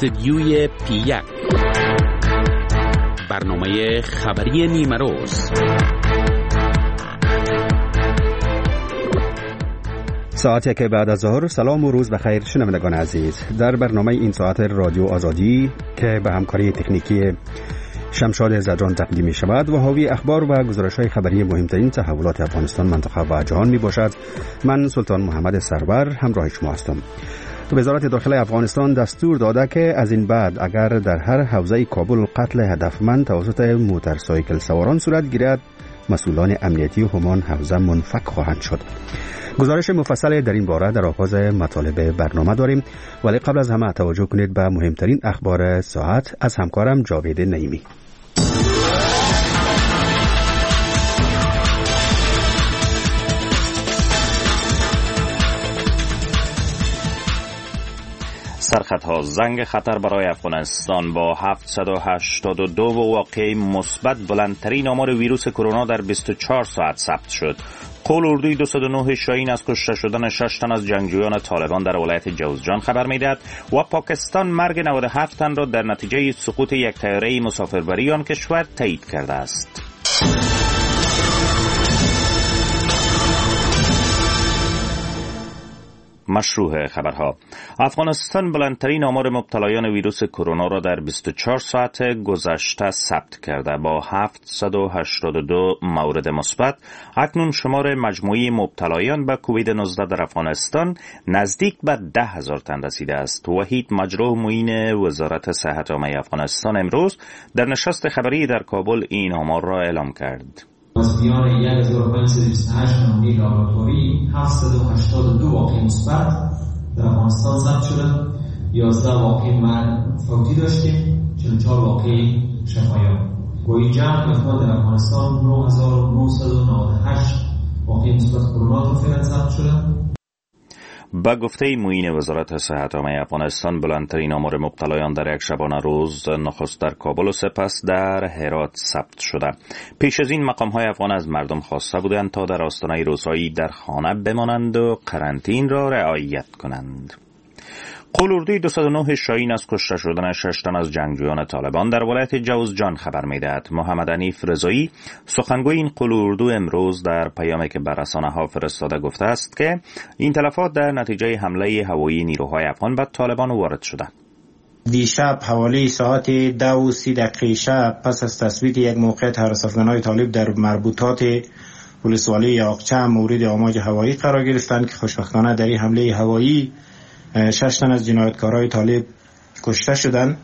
استدیوی پی1 برنامه خبری نیمه روز. ساعتی که بعد از ظهر. سلام و روز بخیر شنوندگان عزیز. در برنامه این ساعت رادیو آزادی که به همکاری تکنیکی شمشاد زدران تقدیم می شود و حاوی اخبار و گزارش‌های خبری مهمترین تحولات افغانستان، منطقه و جهان می باشد. من سلطان محمد سرور همراه شما هستم. وزارت داخلی افغانستان دستور داده که از این بعد اگر در هر حوزه کابل قتل هدفمند توسط موتورسایکل سواران صورت گیرد، مسئولان امنیتی همان حوزه منفک خواهند شد. گزارش مفصل در این باره در آغاز مطالب برنامه داریم، ولی قبل از همه توجه کنید به مهمترین اخبار ساعت از همکارم جاوید نعیمی. سرخطها زنگ خطر برای افغانستان با 782 واقعه مثبت بلندترین آمار ویروس کرونا در 24 ساعت ثبت شد. قول اردوی 209 شاهین از کشته شدن 6 تن از جنگجویان طالبان در ولایت جوزجان خبر میدهد و پاکستان مرگ 97 تن را در نتیجه سقوط یک طیاره مسافربری آن کشور تایید کرده است. مشروع خبرها. افغانستان بلندترین آمار مبتلایان ویروس کرونا را در 24 ساعت گذشته ثبت کرده با 782 مورد مثبت. اکنون شمار مجموعی مبتلایان به کووید 19 در افغانستان نزدیک به 10,000 تن رسیده است. وحید مجروح معین وزارت صحت عامه افغانستان امروز در نشست خبری در کابل این آمار را اعلام کرد. از میان 1528 نمونه لابراتواری 782 واقعه مثبت در افغانستان ثبت شده، 11 واقعه مرگ فوتی داشتیم، 44 واقعه شفایاب. با این جمع افغان در افغانستان 9998 واقعه مثبت کرونا تا فعلا ثبت شده. با گفته معین وزارت صحت عامه افغانستان بلندترین آمار مبتلایان در یک شبانه روز نخست در کابل و سپس در هرات ثبت شده. پیش از این مقام‌های افغان از مردم خواسته بودند تا در آستانه رسایی در خانه بمانند و قرنطینه را رعایت کنند. قول اردوی 209 شاهین از کشته شدن 6 تن از جنگجویان طالبان در ولایت جوزجان خبر می‌دهد. محمد حنیف رضایی سخنگوی این قول اردو امروز در پیامی که بر رسانه‌ها فرستاده گفته است که این تلفات در نتیجه حمله هوایی نیروهای افغان به طالبان وارد شده. دیشب حوالی ساعت 2:30 شب پس از تثبیت یک موقع حراس افغان‌های طالب در مربوطات ولسوالی یاقچه مورد آماج هوایی قرار گرفتند که خوشبختانه در این حمله هوایی 6 تن از جنایتکارای طالب کشته شدند.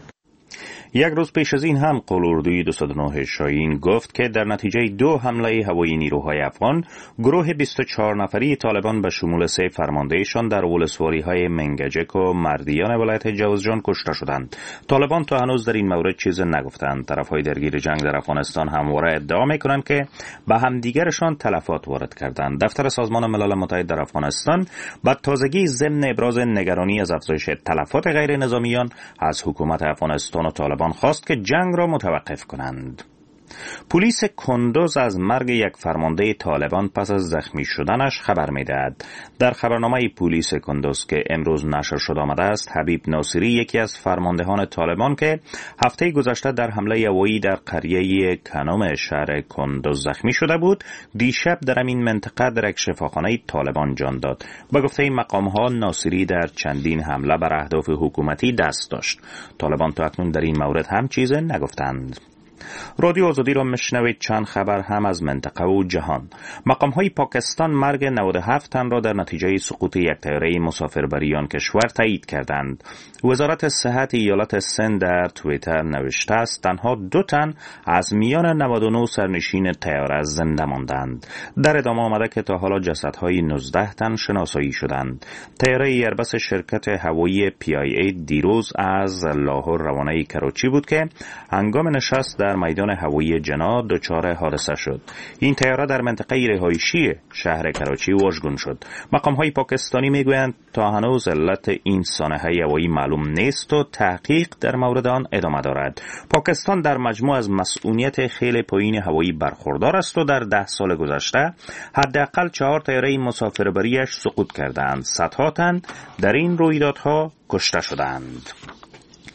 یک روز پیش از این هم قول اردوی 209 شاهین گفت که در نتیجه 2 حمله هوایی نیروهای افغان گروه 24 نفری طالبان به شمول 3 فرماندهشان در ولسوالی‌های منگجک و مردیان ولایت جوزجان کشته شدند. طالبان تا هنوز در این مورد چیز نگفتند. طرفهای درگیر جنگ در افغانستان همواره ادعا می‌کنند که به همدیگرشان تلفات وارد کردند. دفتر سازمان ملل متحد در افغانستان با تازگی ضمن ابراز نگرانی از افزایش تلفات غیر نظامیان از حکومت افغانستان و طالبان خواست که جنگ را متوقف کنند. پلیس کندوز از مرگ یک فرمانده طالبان پس از زخمی شدنش خبر می‌دهد. در خبرنامه پلیس کندوز که امروز نشر شده آمده است، حبیب ناصری یکی از فرماندهان طالبان که هفته گذشته در حمله هوایی در قریه کنوم شهر کندوز زخمی شده بود، دیشب در این منطقه در یک شفاخانه طالبان جان داد. با گفته مقام‌ها ناصری در چندین حمله بر اهداف حکومتی دست داشت. طالبان تا اکنون در این مورد هم چیز نگفتند. رادیو آزادی را میشنوید. چند خبر هم از منطقه و جهان. مقام‌های پاکستان مرگ 97 تن را در نتیجه سقوط یک طیاره مسافربری آن کشور تایید کردند. وزارت صحت ایالت سند در توییتر نوشته است تنها 2 تن از میان 99 سرنشین طیاره زنده ماندند. در ادامه آمده که تا حالا جسدهای 19 تن شناسایی شدند. طیاره ایربس شرکت هوایی PIA دیروز از لاهور روانه کراچی بود که هنگام نشست در میدان هوایی جنا دچار حادثه شد. این طیاره در منطقه رهایشی شهر کراچی واژگون شد. مقام‌های پاکستانی میگویند تا هنوز علت این سانحه هوایی معلوم نیست و تحقیق در مورد آن ادامه دارد. پاکستان در مجموع از مسئولیت خیلی پایین هوایی برخوردار است و در 10 سال گذشته حداقل 4 طیاره مسافربریش سقوط کردند. صدها تن در این رویدادها کشته شدند.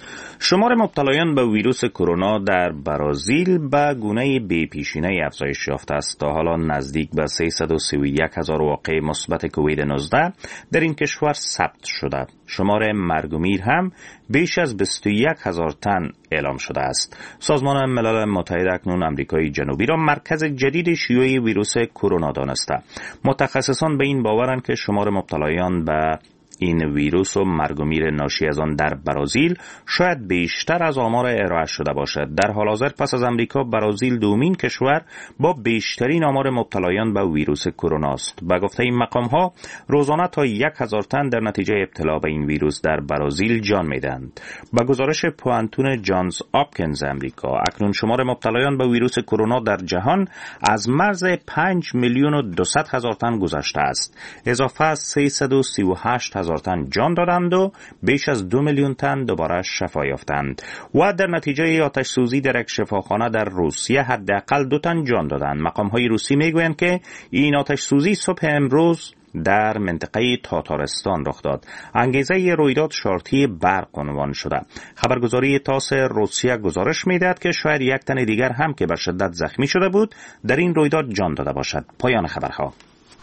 شمار مبتلایان به ویروس کرونا در برزیل به گونه بی‌پیشینه‌ای افزایش یافته است. تا حالا نزدیک به 331,000 واقعه مثبت کووید 19 در این کشور ثبت شده. شمار مرگ و میر هم بیش از 21,000 تن اعلام شده است. سازمان ملل متحد اکنون آمریکای جنوبی را مرکز جدید شیوع ویروس کرونا دانسته. متخصصان به این باورند که شمار مبتلایان به این ویروس و مرگ و میر ناشی از آن در برزیل شاید بیشتر از آمار ارائه شده باشد. در حال حاضر پس از آمریکا برزیل دومین کشور با بیشترین آمار مبتلایان به ویروس کرونا است. به گفته این مقام ها روزانه تا 1,000 تن در نتیجه ابتلا به این ویروس در برزیل جان می‌دهند. به گزارش پوانتون جانز آپکینز آمریکا اکنون شمار مبتلایان به ویروس کرونا در جهان از مرز 5,200,000 تن گذشته است. اضافه از 338,000 تن جان دادند و بیش از 2 میلیون تن دوباره شفا یافتند و در نتیجه آتش سوزی در یک شفاخانه در روسیه حداقل 2 تن جان دادند. مقام‌های روسی میگویند که این آتش سوزی صبح امروز در منطقه تاتارستان رخ داد. انگیزه رویداد شارتی برق عنوان شده. خبرگزاری تاس روسیه گزارش میدهد که شاید یک تن دیگر هم که به شدت زخمی شده بود در این رویداد جان داده باشد. پایان خبرها.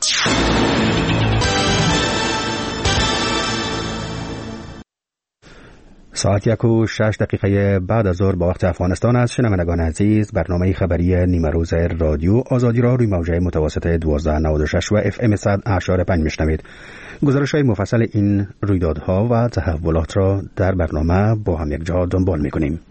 ساعت 1:06 بعد از ظهر با وقت افغانستان است. شنوندگان عزیز، برنامه خبری نیمه روز رادیو آزادی را روی موجه متوسط 1296 و FM 100.5 میشنوید. گزارش‌های مفصل این رویدادها و تحولات را در برنامه با هم یک جا دنبال می‌کنیم.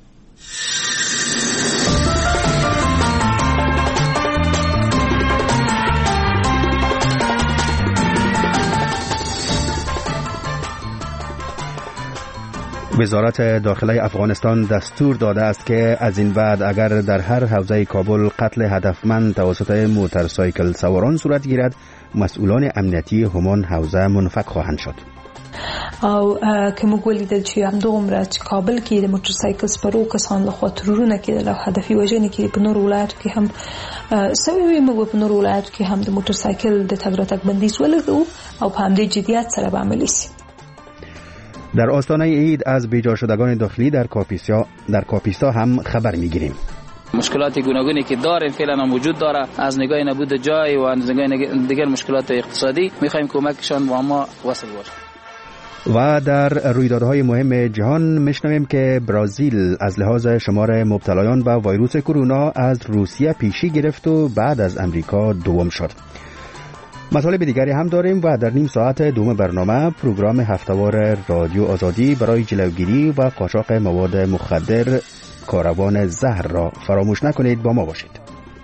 وزارت داخله افغانستان دستور داده است که از این بعد اگر در هر حوزه کابل قتل هدفمند توسط موتورسایکل سواران صورت گیرد، مسئولان امنیتی همان حوزه منفک خواهند شد. او که موږ ولیدل چې همدومره چې کابل کې د موټرسایکل سپرو کسان لخوا ترورونه کېدل او هدفي وژنې کې په نورو ولایاتو کې هم سوي موږ په نورو ولایاتو کې هم د موټرسایکل د تګ راتګ بندیز ولګو او په همدې جدیت سره به عملي شي. در آستانه عید از بیجا شدگان داخلی در کاپیسا هم خبر میگیریم. مشکلات گوناگونی که داریم فعلا موجود داره، از نگاه نبود جای و از نگاه دیگر مشکلات اقتصادی، میخوایم کمکشان با ما وصل باشه. و در رویدادهای مهم جهان میشنویم که برزیل از لحاظ شمار مبتلایان به ویروس کرونا از روسیه پیشی گرفت و بعد از امریکا دوم شد. مطالب دیگری هم داریم و در نیم ساعت دوم برنامه پروگرام هفته‌وار رادیو آزادی برای جلوگیری و قاچاق مواد مخدر کاروان زهر را فراموش نکنید. با ما باشید.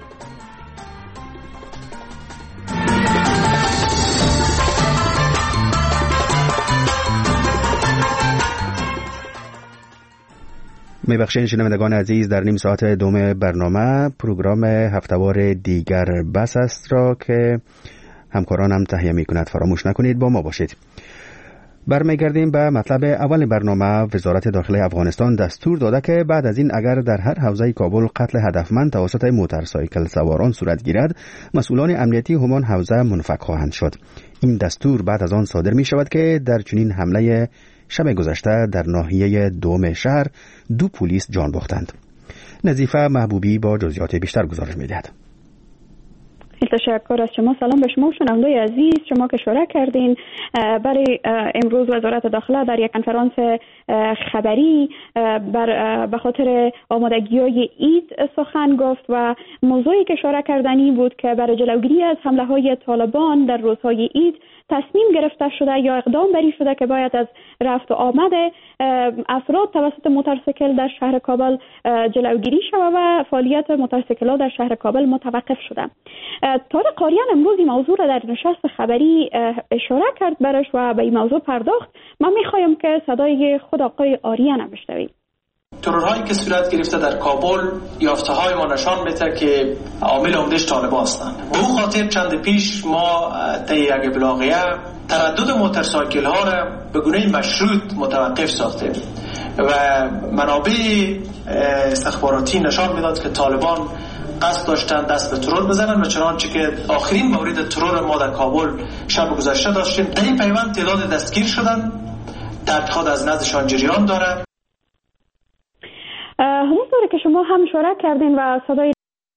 میبخشین شنوندگان عزیز، در نیم ساعت دوم برنامه پروگرام هفته‌وار دیگر بس است را که همکارانم تهیه می‌کند فراموش نکنید. با ما باشید. برمیگردیم به مطلب اول برنامه. وزارت داخله افغانستان دستور داده که بعد از این اگر در هر حوزه کابل قتل هدفمند توسط موتورسایکل سواران صورت گیرد، مسئولان امنیتی همان حوزه منفک خواهند شد. این دستور بعد از آن صادر می شود که در چنین حمله شب گذشته در ناحیه دوم شهر 2 پلیس جان باختند. نظیفه محبوبی با جزئیات بیشتر گزارش می‌دهد. تشکر از شما. سلام به شما شنوندگان عزیز، شما که شرکت کردین. برای امروز وزارت داخله در یک کنفرانس خبری به خاطر آمادگی‌های عید سخن گفت و موضوعی که شرکت کردنی بود که برای جلوگیری از حمله‌های طالبان در روزهای عید تصمیم گرفته شده یا اقدام بری شده که باید از رفت و آمد افراد توسط موتورسیکل در شهر کابل جلوگیری شود و فعالیت موتورسیکل‌ها در شهر کابل متوقف شده. طارق قاریان امروز این موضوع را در نشست خبری اشاره کرد برش و به این موضوع پرداخت. من میخوایم که صدای خود آقای آریان هم بشنویم. ترورهایی که صورت گرفته در کابل یافته‌های ما نشان میده که عامل عمده‌اش طالبان هستند. به اون خاطر چند پیش ما طی یک ابلاغیه تردد موتورسایکل‌ها را به گونه مشروط متوقف ساختیم و منابع استخباراتی نشان میداد که طالبان قصد داشتن دست به ترور بزنن و چنانچه که آخرین مورد ترور ما در کابل شب گذشته داشتیم. در این پیوند تعداد دستگیر شدن، تحقیقات از نزدشان جریان داره. همونطور که شما هم اشاره کردین و صدای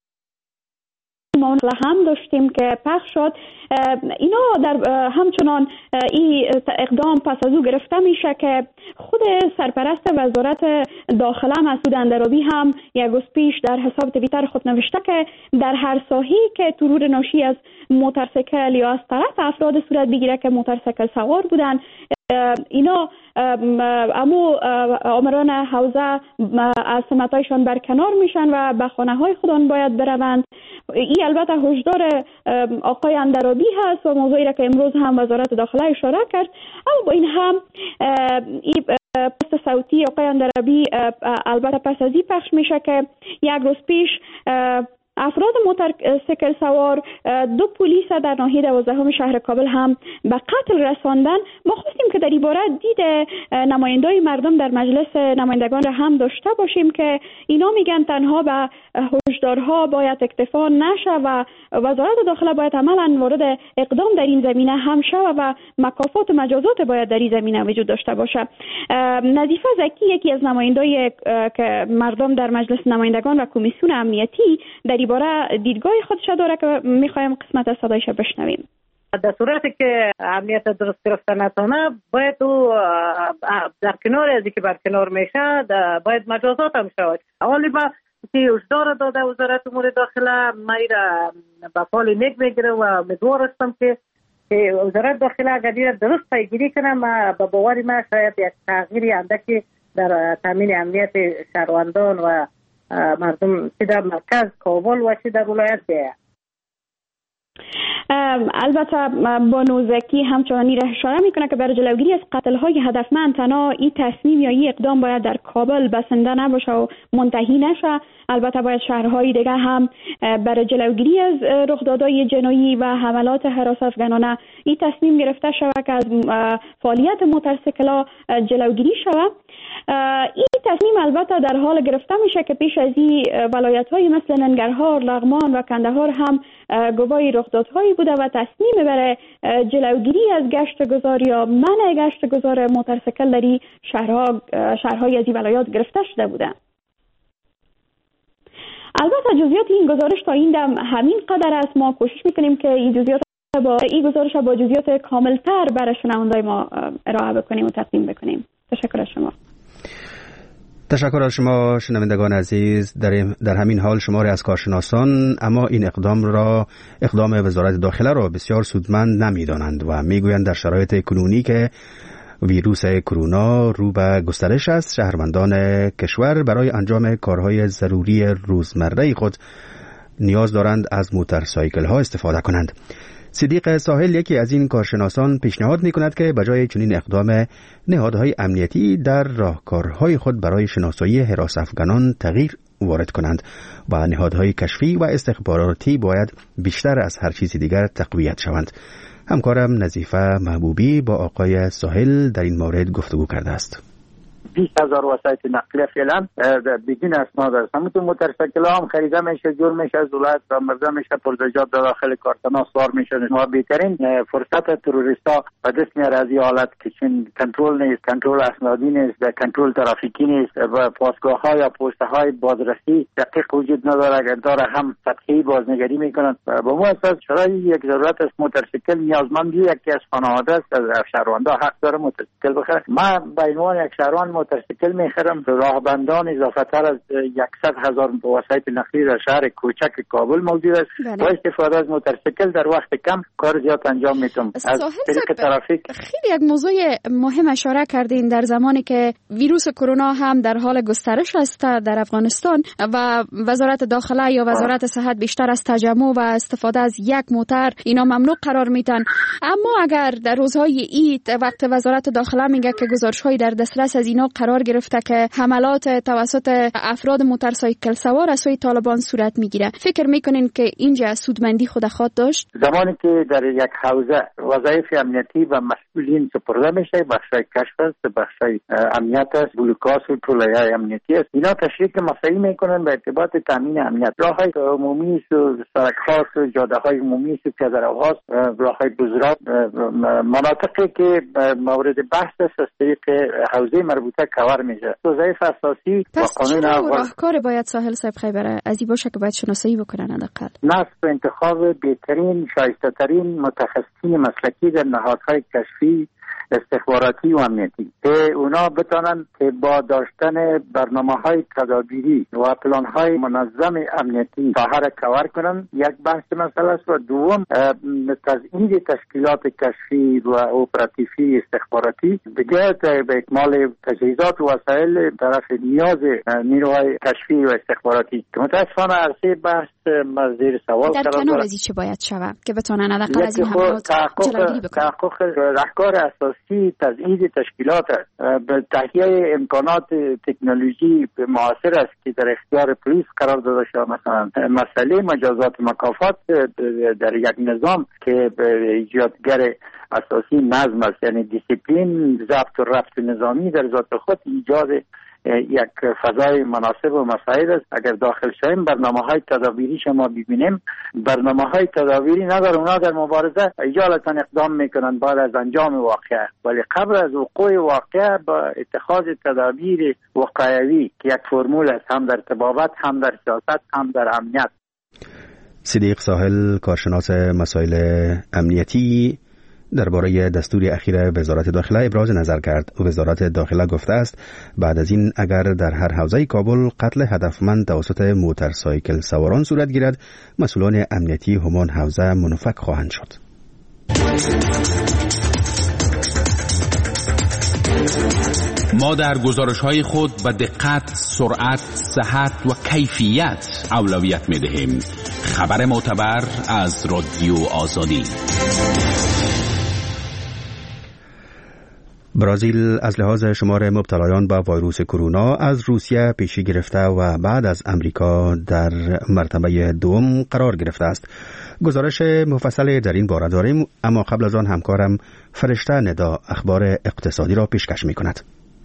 ما هم داشتیم که پخش شد، اینا در همچنان این اقدام پس از او گرفته میشه که خود سرپرست وزارت داخله مسعود اندرابی هم یک روز پیش در حساب توییتر خود نوشته که در هر ساحه‌ای که ترور ناشی از موتورسیکل یا از طرف افراد صورت بگیره که موتورسیکل سوار بودن، اینا امو آمران حوزه از سمتایشان برکنار میشن و به خانه های خودان باید بروند. این البته هشدار آقای اندرابی هست و موضوعی را که امروز هم وزارت داخله اشاره کرد، اما با این هم این پست صوتی آقای اندرابی البته پس از این پخش میشه که یک روز پیش افراد موتورسیکل سوار 2 پلیس در ناحیه 12 شهر کابل هم به قتل رساندن. ما خواستیم که در این باره دید نمایندای مردم در مجلس نمایندگان را هم داشته باشیم که اینا میگن تنها به هشدارها باید اکتفا نشه و وزارت داخله باید عملاً وارد اقدام در این زمینه هم شود و مکافات و مجازات باید در این زمینه وجود داشته باشه. نظیفه زکی یکی از نمایندای که مردم در مجلس نمایندگان و کمیسیون امنیتی در باره دیدگاه خودش داره که میخوایم قسمت از صدایش بشنویم. در صورتی که امنیت درست گرفته نتونه باید او در کنار از که برکنار میشه باید مجازات هم شود. اولی با که هشدار داده وزارت امور داخله میره به فال نیک میگیره و امیدوار هستم که وزارت داخله اگر درست پیگیری کنه با باور ما شاید یک تغییری اندکی در تامین امنیت شهروندان و مردم چه در مرکز کابل و چه در ولایت بیاید. البته بانو زکی همچنانی را اشاره میکنه که برای جلوگیری از قتل‌های هدفمند تنها این تصمیم یا این اقدام باید در کابل بسنده نباشه و منتهی نشه. البته باید شهرهای دیگه هم برای جلوگیری از رخدادهای جنایی و حملات هراس افغانانه این تصمیم گرفته شود که از فعالیت موتورسیکل‌ها جلوگیری شود. این تصمیم البته در حال گرفته میشه که پیش از این ولایت‌های مثل ننگرهار، لغمان و کندهار هم گواهی رخدادهایی بوده و تصمیم برای جلوگیری از گشت گذار یا منع گشت گذار موتورسیکل در این شهرهای از این ولایات گرفته شده بوده. البته جزئیات این گزارش تا این دم همین قدر است. ما کوشش میکنیم که این جزئیات این گزارش با جزئیات کاملتر برای شنوندگان ما ارائه بکنیم و تقدیم بکنیم. تشکر از شما. تشکر از شما شنوندگان عزیز. در همین حال شماری از کارشناسان اما این اقدام وزارت داخله را بسیار سودمند نمی‌دانند و میگویند در شرایط کنونی که ویروس کرونا رو به گسترش است، شهروندان کشور برای انجام کارهای ضروری روزمره خود نیاز دارند از موتورسایکل ها استفاده کنند. صدیق ساحل یکی از این کارشناسان پیشنهاد می‌کند که بجای چنین اقدام نهادهای امنیتی در راهکارهای خود برای شناسایی هراس افغانان تغییر وارد کنند و نهادهای کشفی و استخباراتی باید بیشتر از هر چیز دیگر تقویت شوند. همکارم نظیفه محبوبی با آقای ساحل در این مورد گفتگو کرده است. 20,000 وسایط نقلیه فعلا بدون اسناد است. همونطور موتورسیکل هم خریده میشه، جور میشه از ولایت آمده میشه، پرزجات داخل کارتنا سوار میشه و بهترین فرصت تروریستا به دست میاره از این حالت که چون کنترل نیست، کنترل اسنادی نیست، کنترل ترافیکی نیست و پاسگاه ها یا پست های بازرسی دقیق وجود نداره. اگر داره هم سطحی بازنگری میکنن. با مو اساس شرایط یک ضرورت است موتورسیکل نیازمندی یکی از خانواده است. از شهروندا حق داره موتورسیکل بخره. ما به عنوان یک شهروند موتورسیکل میخرم. راهبندان اضافه تر از 100,000 وسایط نقلیه در شهر کوچک کابل موجود است و استفاده از موتورسیکل در وقت کم کار زیاد انجام میتونم. از طریق ترافیک خیلی یک موضوع مهم اشاره کردین در زمانی که ویروس کرونا هم در حال گسترش است در افغانستان و وزارت داخله یا وزارت صحت بیشتر از تجمع و استفاده از یک موتر اینا ممنوع قرار میدن. اما اگر در روزهای عید وقت وزارت داخله میگه که گزارش‌های در دسترس از اینا قرار گرفته که حملات توسط افراد موتورسایکل سوار از سوی طالبان صورت میگیره، فکر میکنین که اینجا سودمندی خود خواهد داشت؟ زمانی که در یک حوزه وظایف امنیتی و مسئولین سپرده میشه، بخشای کشف است، بخشای امنیت است، بلوکاس و طولای امنیتی است، اینا تشریک مسئله میکنن به ارتباط تامین امنیت. راههای عمومی و سرک خاص و جاده های عمومی و پیاده‌روها، راههای بزرگ، مناطقی که مورد بحث است از طریق حوزه مربوطه کور میشه. وظایف اساسی و قانون راهکار باید ساحل صاحب خیبر از این باشه که باید شناسایی بکنن حداقل نصب انتخاب بهترین شایسته ترین متخصصین مسلکی در نهادهای کشفی استخباراتی و امنیتی که اونا بتانن که با داشتن برنامه‌های تدابیری و پلان‌های منظم امنیتی ساحه را کور کنن. یک بحث مسئله است و دوم تزیین تشکیلات کشفی و اپراتیوی استخباراتی دیگه به اکمال تجهیزات و وسایل طرف نیاز نیروهای کشفی و استخباراتی که متاسفانه عرصه بحث زیر سوال در کنار از چه باید شود که بتونن حداقل از این حملات جلوگیری بکنن. تحقق راهکار اساسی تزیین تشکیلات به تهیه امکانات تکنولوژی معاصر است که در اختیار پلیس قرار داده شده. مثلا مسئله مجازات مکافات در یک نظام که ایجادگر اساسی نظم است، یعنی دیسیپلین، ضبط و ربط نظامی در ذات خود ایجاد یک فضای مناسب و مساعد است. اگر داخل شویم برنامه‌های تدابیری شما ببینیم، برنامه‌های تدابیری نداره. اونا در مبارزه اجالتا اقدام میکنن بعد از انجام واقعه، ولی قبل از وقوع واقعه با اتخاذ تدابیر وقایوی که یک فرمول است، هم در طبابت، هم در سیاست، هم در امنیت. صدیق ساحل، کارشناس مسائل امنیتی، درباره دستور اخیر وزارت داخله ابراز نظر کرد. وزارت داخله گفته است بعد از این اگر در هر حوزه کابل قتل هدفمند توسط موتورسایکل سواران صورت گیرد، مسئولان امنیتی همان حوزه منفک خواهند شد. ما در گزارش‌های خود به دقت، سرعت، صحت و کیفیت اولویت می‌دهیم. خبر معتبر از رادیو آزادی. برزیل از لحاظ شمار مبتلایان به ویروس کرونا از روسیه پیشی گرفته و بعد از امریکا در مرتبه دوم قرار گرفته است. گزارش مفصل در این باره داریم، اما قبل از آن همکارم فرشته ندا اخبار اقتصادی را پیشکش می کند.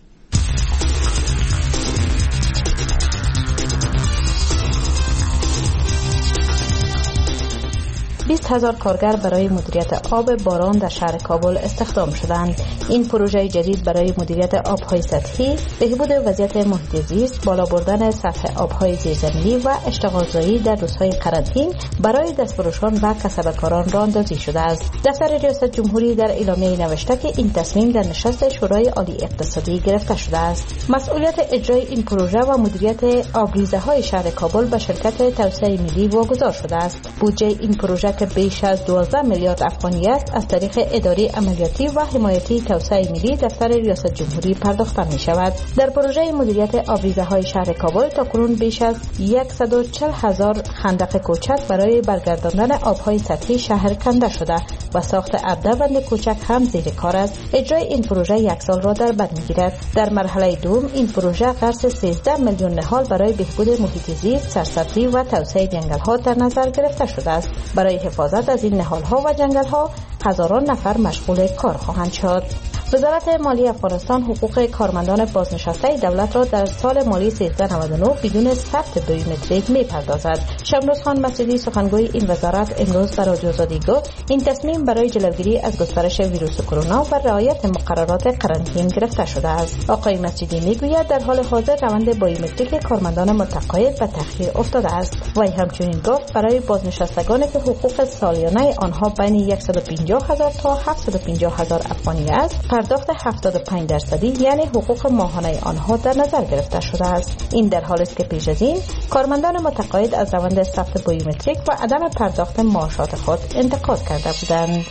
20,000 کارگر برای مدیریت آب باران در شهر کابل استخدام شدند. این پروژه جدید برای مدیریت آب‌های سطحی، بهبود وضعیت محیط زیست، بالا بردن سطح آب‌های زیرزمینی و اشتغالزایی در روزهای قرنطین برای دستفروشان و کسبکاران راه اندازی شده است. دفتر ریاست جمهوری در اعلامیه نوشته که این تصمیم در نشست شورای عالی اقتصادی گرفته شده است. مسئولیت اجرای این پروژه و مدیریت آبریزه‌های شهر کابل به شرکت توسعه ملی واگذار شده است. بودجه این پروژه که بیش از 12 میلیارد افغانی است از طریق اداره عملیاتی و حمایتی توسعه ملی دفتر ریاست جمهوری پرداخته می شود. در پروژه مدیریت آبریزه‌های شهر کابل تاکنون بیش از 140,000 خندق کوچک برای برگرداندن آب‌های سطحی شهر کنده شده و ساخت 17 بند کوچک هم زیر کار است. اجرای این پروژه 1 سال را در بر می‌گیرد. در مرحله دوم این پروژه قرض 13 میلیون نهال برای بهبود محیط زیست، سرسبزی و توسعه جنگل‌ها در نظر گرفته شده است. برای حفاظت از این نهال‌ها و جنگل‌ها هزاران نفر مشغول کار خواهند شد. وزارت مالی افغانستان حقوق کارمندان بازنشسته دولت را در سال مالی 1399 بدون ثبت بیومتریک می‌پردازد. شمروز خان مسعودی سخنگوی این وزارت امروز به رادیو آزادی گفت این تصمیم برای جلوگیری از گسترش ویروس کرونا و رعایت مقررات قرنطین گرفته شده است. آقای مسعودی میگوید در حال حاضر روند بیومتریک کارمندان متقاعد به تأخیر افتاده است. وی همچنین گفت برای بازنشستگانی که حقوق سالیانه آنها بین 150,000 تا 750,000 افغانی است، پرداخت 75% یعنی حقوق ماهانه آنها در نظر گرفته شده است. این در حالی است که پیش از این کارمندان متقاعد از روند ثبت بیومتریک و عدم پرداخت معاشات خود انتقاد کرده بودند.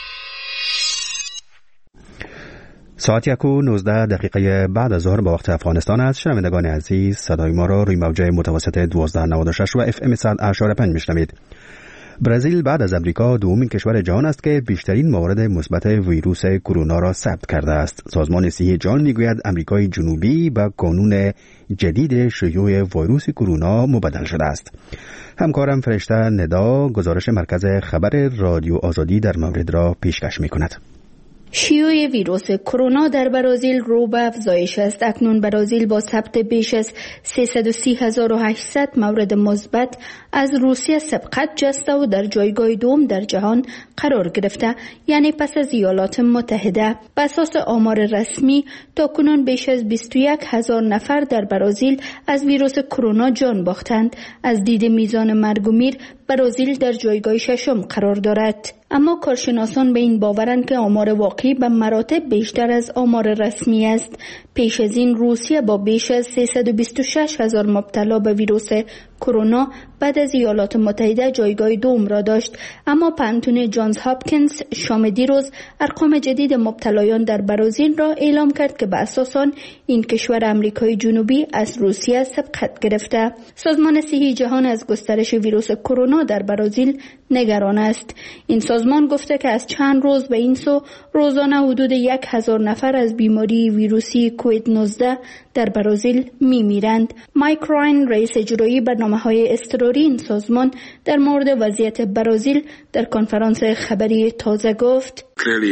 ساعت 1:19 بعد از ظهر به وقت افغانستان است. شنوندگان عزیز، صدای ما را روی موج متوسط 1296 و FM 100.5 میشنوید. برزیل بعد از امریکا دومین کشور جهان است که بیشترین موارد مثبت ویروس کرونا را ثبت کرده است. سازمان صحی جهان میگوید امریکای جنوبی با کانون جدید شیوع ویروس کرونا مبدل شده است. همکارم فرشته ندا گزارش مرکز خبر رادیو آزادی در مورد را پیشکش میکند. شیوع ویروس کرونا در برازیل رو به افزایش است. اکنون برازیل با ثبت بیش از 330,800 مورد مثبت از روسیه سبقت جسته و در جایگاه دوم در جهان قرار گرفته، یعنی پس از ایالات متحده. به اساس آمار رسمی تاکنون بیش از 21,000 نفر در برازیل از ویروس کرونا جان باختند. از دید میزان مرگ و میر برازیل در جایگاه ششم قرار دارد. اما کارشناسان به این باورند که آمار واقعی به مراتب بیشتر از آمار رسمی است. پیش از این روسیه با بیش از 326,000 مبتلا به ویروس کرونا بعد از ایالات متحده جایگاه دوم را داشت، اما پانتون جانز هاپکینز شام دیروز ارقام جدید مبتلایان در برازیل را اعلام کرد که به اساس آن این کشور آمریکای جنوبی از روسیه سبقت گرفته. سازمان صحی جهان از گسترش ویروس کرونا در برازیل نگران است. این سازمان گفته که از چند روز به این سو روزانه حدود 1,000 نفر از بیماری ویروسی کووید 19 در برازیل میمیرند. مایک راین رئیس اجرایی برنامه‌های اضطراری این سازمان در مورد وضعیت برازیل در کنفرانس خبری تازه گفت: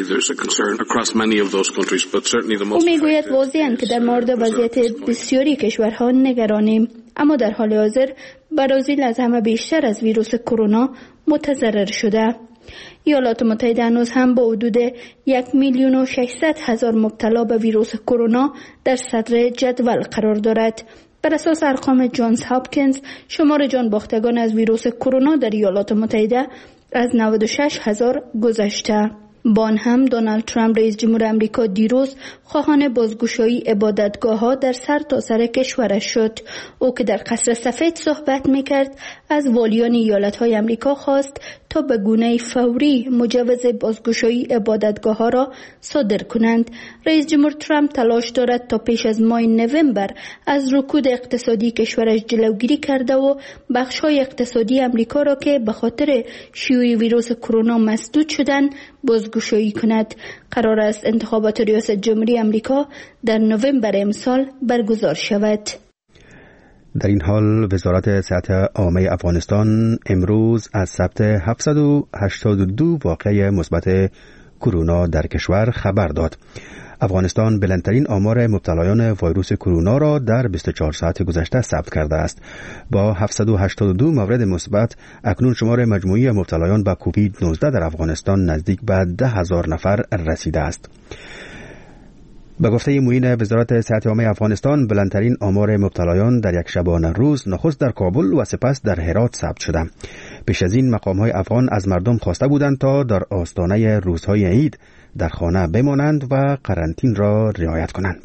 او میگوید واضحاً که در مورد وضعیت بسیاری کشورها نگرانیم، اما در حال حاضر برازیل از همه بیشتر از ویروس کرونا متضرر شده. ایالات متحده هنوز هم با حدود 1,600,000 مبتلا به ویروس کرونا در صدر جدول قرار دارد. بر اساس ارقام جانز هاپکینز شمار جان باختگان از ویروس کرونا در ایالات متحده از 96,000 گذشته. با آن هم دونالد ترامپ رئیس جمهور آمریکا دیروز خواهان بازگشایی عبادتگاه‌ها در سرتاسر کشورش شد. او که در قصر سفید صحبت می‌کرد از والیان ایالت‌های آمریکا خواست تا به گونه فوری مجوز بازگشایی عبادتگاه‌ها را صادر کنند. رئیس جمهور ترامپ تلاش دارد تا پیش از ماه نوامبر از رکود اقتصادی کشورش جلوگیری کرده و بخش‌های اقتصادی آمریکا را که به خاطر شیوع ویروس کرونا مسدود شدند بازگشایی کند. قرار است انتخابات ریاست جمهوری آمریکا در نوامبر امسال برگزار شود. در این حال وزارت صحت عامه افغانستان امروز از ثبت 782 واقعه مثبت کرونا در کشور خبر داد. افغانستان بلندترین آمار مبتلایان ویروس کرونا را در 24 ساعت گذشته ثبت کرده است. با 782 مورد مثبت اکنون شمار مجموعی مبتلایان به کووید 19 در افغانستان نزدیک به 10,000 نفر رسیده است. به گفته معین وزارت صحت عامه افغانستان بلندترین آمار مبتلایان در یک شبانه روز نخست در کابل و سپس در هرات ثبت شده. پیش از این مقام‌های افغان از مردم خواسته بودند تا در آستانه روزهای عید در خانه بمانند و قرنطینه را رعایت کنند.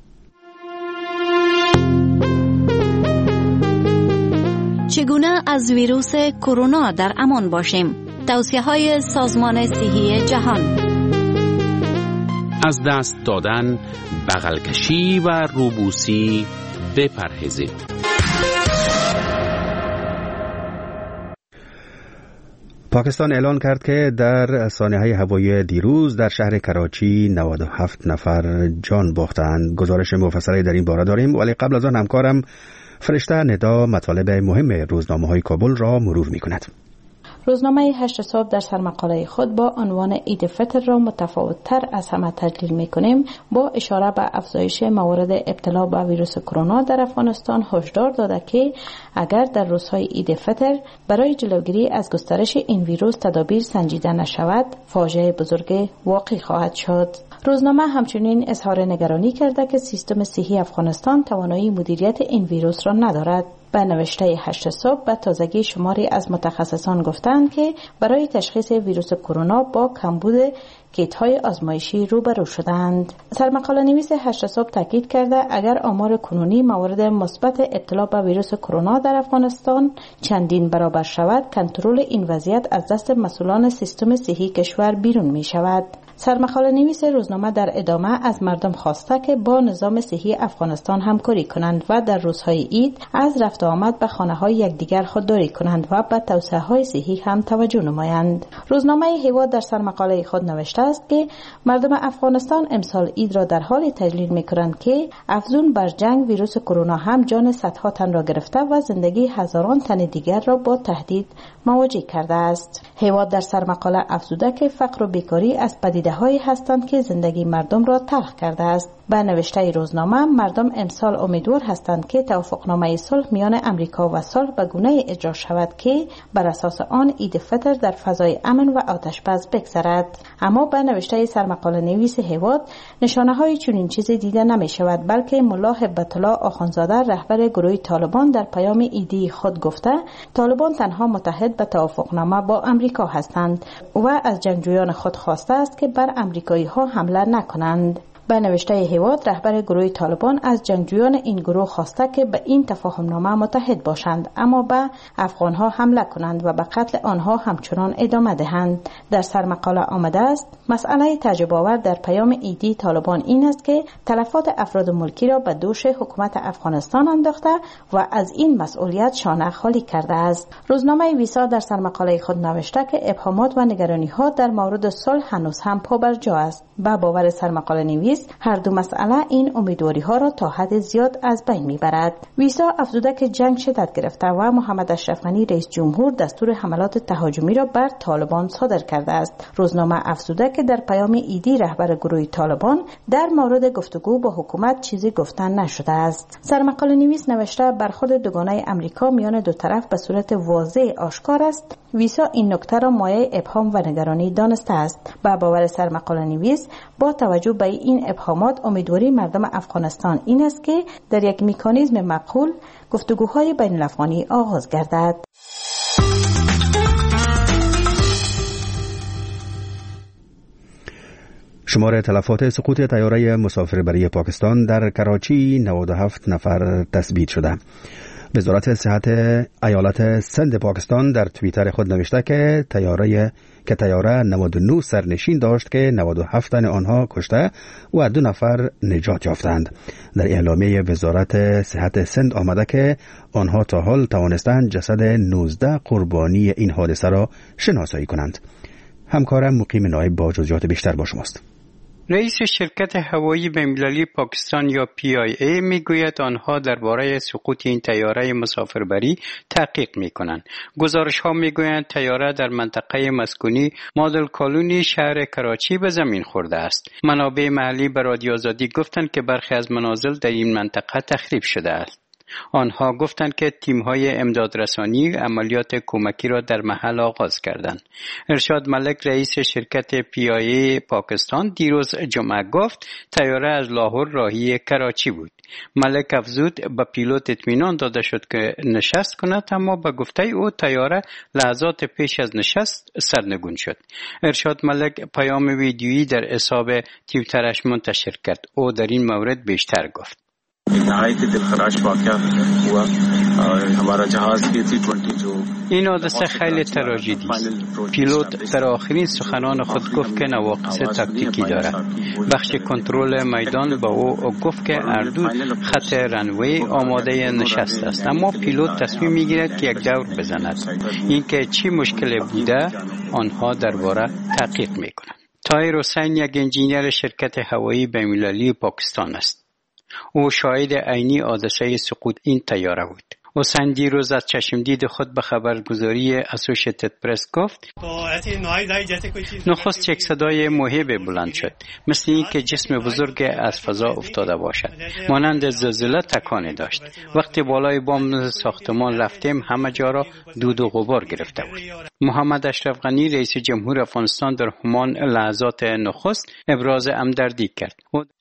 چگونه از ویروس کرونا در امان باشیم؟ توصیه‌های سازمان صحی جهان: از دست دادن، بغل کشی و روبوسی بپرهیزید. پاکستان اعلان کرد که در سانحه هوایی دیروز در شهر کراچی 97 نفر جان باختند. گزارش مفصلی در این باره داریم، ولی قبل از آن همکارم فرشته ندا مطالب مهم روزنامه‌های کابل را مرور می‌کند. روزنامه 8 صبح در سرمقاله خود با عنوان عید فطر را متفاوت‌تر از همه تحلیل می‌کنیم. با اشاره به افزایش موارد ابتلا به ویروس کرونا در افغانستان هشدار داده که اگر در روزهای عید فطر برای جلوگیری از گسترش این ویروس تدابیر سنجیده نشود، فاجعه بزرگ واقع خواهد شد. روزنامه همچنین اظهار نگرانی کرده که سیستم صحی افغانستان توانایی مدیریت این ویروس را ندارد. به نوشته 8 صبح به تازگی شماری از متخصصان گفتند که برای تشخیص ویروس کرونا با کمبود کیت‌های آزمایشی روبرو شدند. سرمقاله نویس 8 صبح تاکید کرده اگر آمار کنونی موارد مثبت ابتلا به ویروس کرونا در افغانستان چندین برابر شود، کنترل این وضعیت از دست مسئولان سیستم صحی کشور بیرون می شود. سرمقاله نویس روزنامه در ادامه از مردم خواسته که با نظام صحی افغانستان همکاری کنند و در روزهای عید از رفت و آمد به خانه‌های یکدیگر خودداری کنند و به توصیه‌های صحی هم توجه نمایند. روزنامه هیواد در سرمقاله خود نوشته است که مردم افغانستان امسال عید را در حال تجلیل می‌کنند که افزون بر جنگ ویروس کرونا هم جان صدها تن را گرفته و زندگی هزاران تن دیگر را با تهدید مواجه کرده است. هیواد در سرمقاله افزوده که فقر و بیکاری از پدیده ایده‌هایی هستند که زندگی مردم را تلخ کرده است. به نوشته روزنامه، مردم امسال امیدوار هستند که توافقنامه صلح میان امریکا و صلح به گونه‌ای اجرا شود که بر اساس آن عید فطر در فضای امن و آتش‌بس بگذرد. اما به نوشته سرمقاله نویس هیواد، نشانه‌های چنین چیزی دیده نمی‌شود، بلکه ملا هبت الله آخوندزاده رهبر گروه طالبان در پیام ایدی خود گفته طالبان تنها متحد به توافقنامه با امریکا هستند و از جنگجویان خود خواسته است که بر امریکایی‌ها حمله نکنند. به نوشته هیواد، رهبر گروه طالبان از جنگجویان این گروه خواسته که به این تفاهمنامه متحد باشند، اما به افغانها حمله کنند و به قتل آنها همچنان ادامه دهند. در سرمقاله آمده است مسئله تعجب آور در پیام ایدی طالبان این است که تلفات افراد ملکی را به دوش حکومت افغانستان انداخته و از این مسئولیت شانه خالی کرده است. روزنامه ویسا در سرمقاله خود نوشته که ابهامات و نگرانی‌ها در مورد صلح هنوز هم پابرجا است. به باور سرمقاله نویس، هر دو مسئله این امیدواری‌ها را تا حد زیاد از بین می‌برد. ویسا افزوده که جنگ شدت گرفته و محمد اشرف غنی رئیس جمهور دستور حملات تهاجمی را بر طالبان صادر کرده است. روزنامه افزوده که در پیام ایدی رهبر گروه طالبان در مورد گفتگو با حکومت چیزی گفتن نشده است. سرمقاله نویس نوشته برخورد دوگانه امریکا میان دو طرف به صورت واضح آشکار است. ویسا این نکته را مایه ابهام و نگرانی دانسته است. با باور سرمقاله نویس، با توجه به این ابهامات، امیدواری مردم افغانستان این است که در یک مکانیزم معقول گفتگوهای بین الافغانی آغاز گردد. شمار تلفات سقوط طیاره مسافربری پاکستان در کراچی 97 نفر تثبیت شده. وزارت صحت ایالت سند پاکستان در توییتر خود نوشته که طیاره 99 سرنشین داشت که 97 تن آنها کشته و 2 نفر نجات یافتند. در اعلامیه وزارت صحت سند آمده که آنها تا حال توانستند جسد 19 قربانی این حادثه را شناسایی کنند. همکارم مقیم نایب با جزئیات بیشتر با شماست. رئیس شرکت هوایی بین‌المللی پاکستان یا PIA میگوید آنها درباره سقوط این طیاره مسافربری تحقیق میکنند. گزارش‌ها میگویند طیاره در منطقه مسکونی مادل کالونی شهر کراچی به زمین خورده است. منابع محلی به رادیو آزادی گفتند که برخی از منازل در این منطقه تخریب شده است. آنها گفتند که تیم‌های امدادرسانی عملیات کمکی را در محل آغاز کردند. ارشاد ملک رئیس شرکت PIA پاکستان دیروز جمعه گفت طیاره از لاهور راهی کراچی بود. ملک افزود به پیلوت اطمینان داده شد که نشست کند، اما به گفته او طیاره لحظات پیش از نشست سرنگون شد. ارشاد ملک پیام ویدیویی در حساب توییترش منتشر کرد. او در این مورد بیشتر گفت. این حادثه خیلی تراژدی است. پیلوت در آخرین سخنان خود گفت که نواقص تاکتیکی دارد. بخش کنترل میدان با او گفت که اردو خط رنوی آماده نشست است، اما پیلوت تصمیم میگیرد که یک دور بزند. اینکه چی مشکل بوده آنها درباره تحقیق میکنند. طاهر حسین یک انجینیر شرکت هوایی بین‌المللی پاکستان است. او شاهد عینی حادثه سقوط این طیاره بود. حسین دیروز از چشمدید خود به خبرگزاری اسوشیتد پرس گفت نخست یک صدای مهیب بلند شد، مثل این که جسم بزرگ از فضا افتاده باشد، مانند زلزله تکانی داشت. وقتی بالای بام ساختمان رفتیم همه جا را دود و غبار گرفته بود. محمد اشرف غنی رئیس جمهور افغانستان در همان لحظات نخست ابراز همدردی کرد.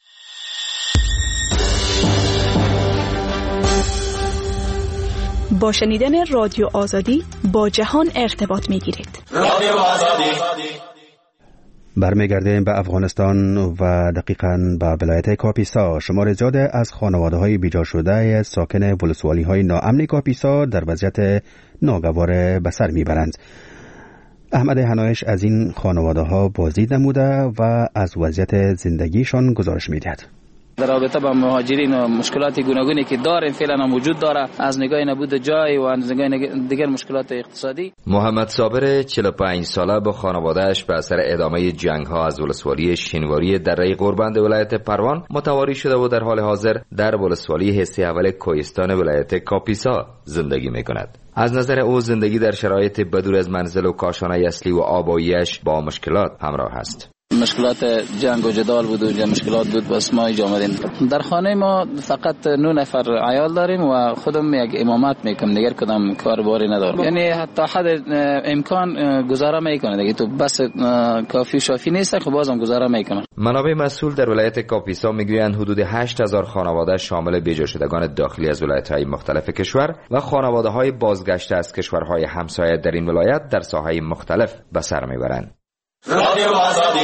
با شنیدن رادیو آزادی با جهان ارتباط می‌گیرید. رادیو آزادی. برمیگردیم به افغانستان و دقیقاً به ولایت کاپیسا. شمار زیادی از خانواده‌های بیجا شده ساکن ولسوالی‌های ناامن کاپیسا در وضعیت ناگوار به سر می‌برند. احمد حنایش از این خانواده‌ها بازدید نموده و از وضعیت زندگیشان گزارش می‌دهد. در رابطه با مهاجرین و مشکلات گوناگونی که داریم فعلا موجود داره، از نگاه نبود جای و از نگاه دیگر مشکلات اقتصادی. محمد صابر 45 ساله با خانواده‌اش به اثر ادامه جنگ‌ها از ولسوالی شینواری دره قربند ولایت پروان متواری شده و در حال حاضر در ولسوالی حصه اول کوهستان ولایت کاپیسا زندگی می‌کند. از نظر او زندگی در شرایط بدور از منزل و کاشانه اصلی و آبایی‌اش با مشکلات همراه است. مشکلات جنگ و جدال بود و مشکلات بود، بس ما اینجا آمدیم. در خانه ما فقط 9 نفر عیال داریم و خودم یک امامت میکنم، دیگر کدام کارباری ندارم. یعنی حتی حد امکان گزاره میکنه دیگه، تو بس کافی شافی نیست، خب بازم گزاره میکنه. منابع مسئول در ولایت کاپیسا میگویند حدود 8000 خانواده شامل بیجا شدگان داخلی از ولایت‌های مختلف کشور و خانواده‌های بازگشته از کشورهای همسایه در این ولایت در ساحه‌های مختلف به سر میبرند. رادیو آزادی.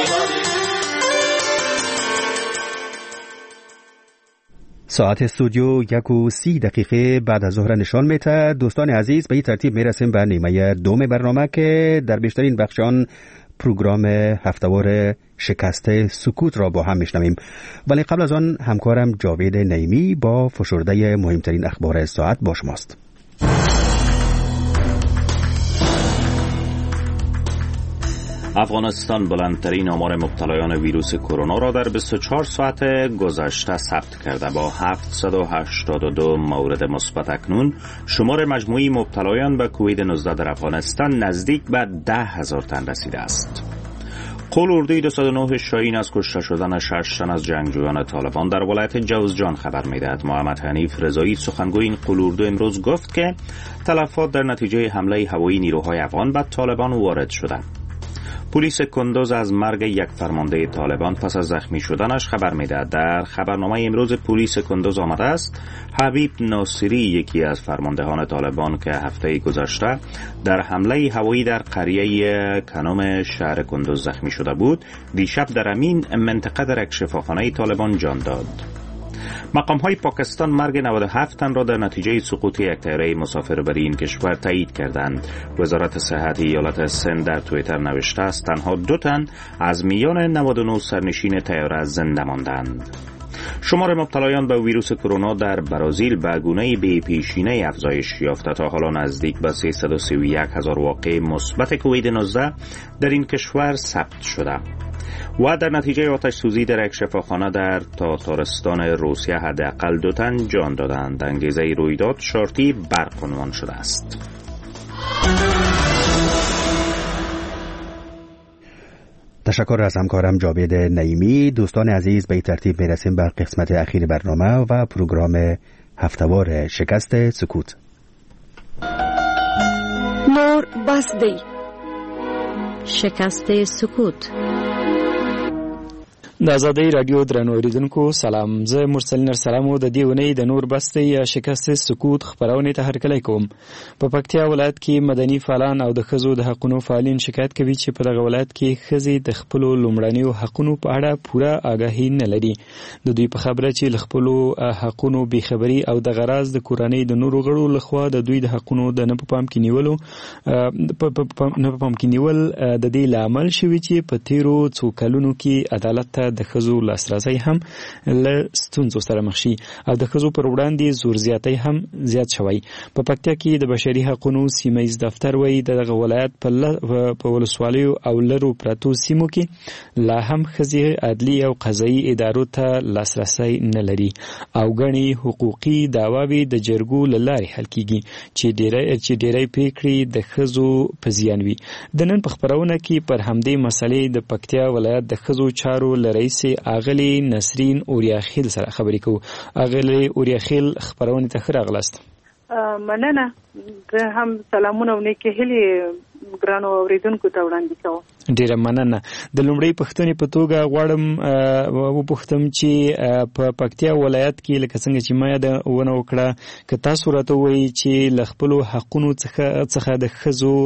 ساعت استودیو 1:30 بعد از ظهر نشان میده. دوستان عزیز، به این ترتیب میرسیم به نیمه دوم برنامه که در بیشترین بخش آن پروگرام هفتهوار شکست سکوت را با هم میشنویم. ولی قبل از آن همکارم جاوید نعیمی با فشرده مهمترین اخبار ساعت با شماست. افغانستان بلندترین آمار مبتلایان ویروس کرونا را در 24 ساعت گذشته ثبت کرده. با 782 مورد مثبت اکنون شمار مجموعی مبتلایان به کووید 19 در افغانستان نزدیک به 10,000 تن رسیده است. قول اردوی 209 شاهین از کشته شدن 6 تن از جنگجویان طالبان در ولایت جوزجان خبر می‌دهد. محمد حنیف رضایی سخنگوی این قول اردو امروز گفت که تلفات در نتیجه حمله هوایی نیروهای افغان به طالبان وارد شده. پلیس کندوز از مرگ یک فرمانده طالبان پس از زخمی شدنش خبر می‌دهد. در خبرنامه امروز پلیس کندوز آمده است حبیب ناصری، یکی از فرماندهان طالبان که هفته گذشته در حمله هوایی در قریه کنوم شهر کندوز زخمی شده بود، دیشب در همین منطقه در یک شفاخانه طالبان جان داد. مقام‌های پاکستان مرگ 97 تن را در نتیجه سقوط یک طیاره مسافربری این کشور تایید کردند. وزارت صحت ایالت سند در توییتر نوشته است تنها 2 تن از میان 99 سرنشین طیاره زنده ماندند. شمار مبتلایان به ویروس کرونا در برزیل به گونه بی‌پیشینه افزایش یافته. تا حالا نزدیک به 331,000 واقعه مثبت کووید 19 در این کشور ثبت شده و در نتیجه آتش سوزی در یک شفاخانه در تاتارستان روسیه حداقل 2 تن جان دادند. انگیزه رویداد شرطی برق عنوان شده است. تشکر از همکارم جاوید نعیمی. دوستان عزیز، به این ترتیب میرسیم به قسمت اخیر برنامه و پروگرام هفتهوار شکست سکوت. نور بسدی شکست سکوت. د آزادۍ رادیو درنو اوریدونکو سلام. زه مرسل نرسلامو د دې ونې د نور بستې یا شکست سکوت خبرونه ته هرکلی کوم. په پکتیا ولایت کې مدني فعالان او د ښځو د حقونو فعالین شکایت کوي چې په دغه ولایت کې ښځې د خپلو لومړنیو حقونو په اړه پوره آګاهي نه لري. د دوی په خبره چې له خپلو حقونو بېخبري او د غراض د کورنۍ د نورو غړو لخوا د دوی د حقونو د نه په پام کې نیول د دې لامل شوي چې په تیرو څو کلونو کې عدالت ته د ښځو لاسرسی هم له ستونزو سره مخ شي او د ښځو پر وړاندې زور زیاتی هم زیات شوی. په پکتیا کې د بشري حقونو سیمه ییز دفتر وایي دغه ولایت په ولسوالیو او لرو پرتو سیمو کې لا هم ښځې عدلي او قضایي ادارو ته لاسرسی نه لري او ګڼې حقوقي دعواوې د جرګو له لارې حل کیږي چې ډېری پریکړې د ښځو په زیان وي. د نن په خپرونه کې پر همدې مسلې د پکتیا ولایت د ښځو چارو له رئیس اغلی نسرین اوریاخیل سره خبرې کوو. اغلی اوریاخیل خبرونه ته ښه راغلاست. مننه. زه هم سلامونه او نیکې هیلې ګرانو اوریدونکو ته وړاندې کوم. ډیره مننه. د لومړۍ پوښتنې په توګه غواړم وپوښتم چې په پکتیا ولایت کې لکه څنګه چې ما یادونه وکړه که تاسو راته ووایئ چې له خپلو حقونو څخه د ښځو